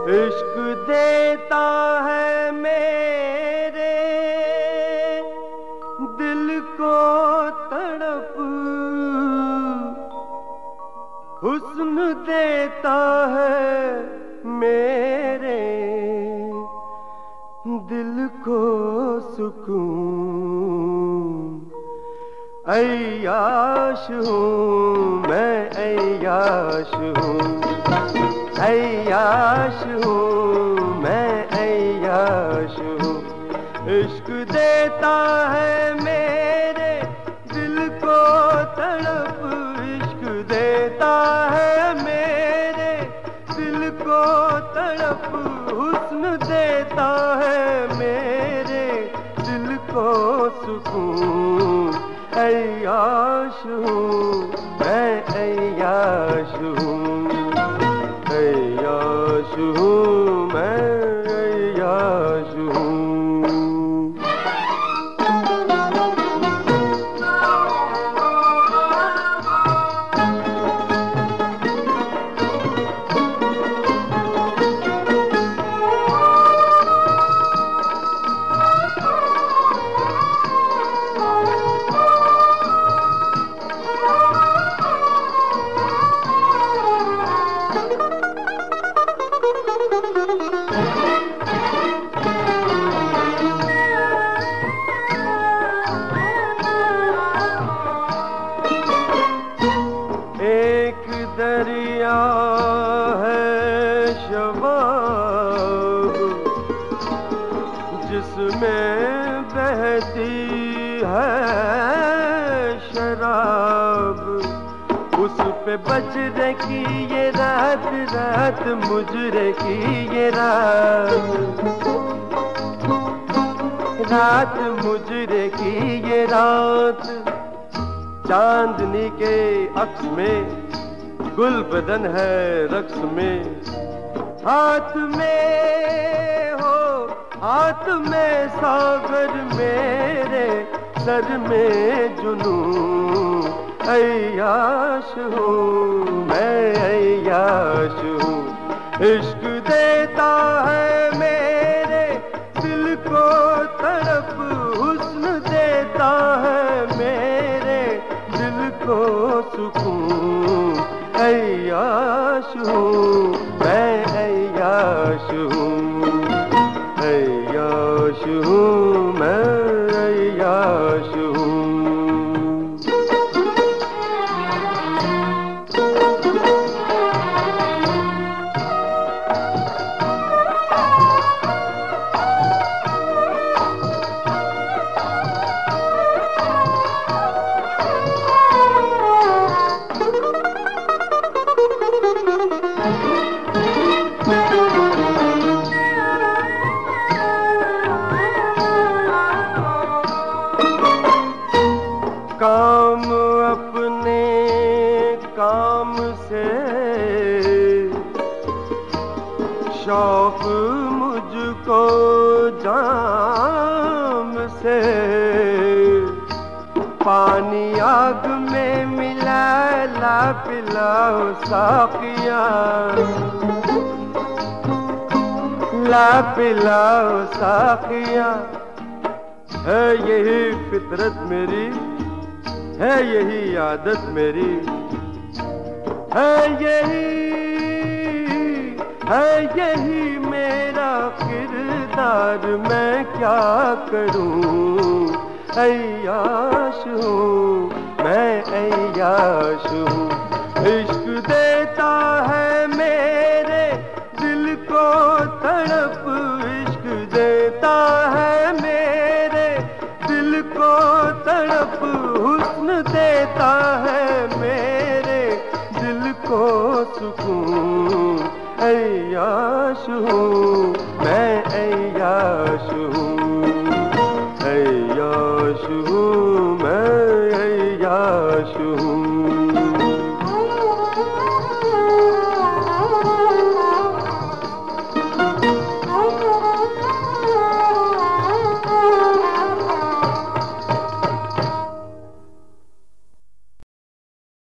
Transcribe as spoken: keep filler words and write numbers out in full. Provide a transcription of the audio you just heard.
इश्क देता है मेरे दिल को तड़प, हुस्न देता है मेरे दिल को सुकून। ऐयाश हूँ मैं, ऐयाश हूँ, ऐयाश हूँ मैं, ऐयाश हूँ। इश्क देता है मेरे दिल को तड़प, इश्क देता है मेरे दिल को तड़प, हुस्न देता है मेरे दिल को सुकून। ऐयाश हूँ मैं, ऐयाश हूँ, ऐयाश हूँ मैं, ऐयाश हूँ। एक दरिया है शबाब जिसमें बहती है शराब, उस पे बजरे की ये रात, रात मुजरे की ये रात, रात मुजरे की ये रात। चांदनी के अक्स में गुल बदन है रक्स में, हाथ में हो हाथ में सागर मेरे, सर में जुनून। ऐयाश हूँ मैं, ऐयाश हूँ। इश्क देता है मेरे दिल को तड़प, हुस्न देता है मेरे दिल को सुकून। ऐयाश हूँ मैं, ऐयाश हूँ, ऐयाश हूँ मैं, ऐयाश हूँ। काम अपने काम से, शौक मुझको जाम से, पानी आग में मिला ला पिलाओ साकिया, ला पिलाओ साकिया। है यही फितरत मेरी, है यही आदत मेरी, है यही है यही मेरा किरदार, मैं क्या करूं। ऐयाश हूँ मैं, ऐयाश हूँ। इश्क देता है मेरे दिल को तड़प, इश्क देता है मेरे दिल को तड़प, हुस्न देता है मेरे दिल को सुकून। ऐयाश हूँ मैं, ऐयाश हूँ, ऐयाश हूँ।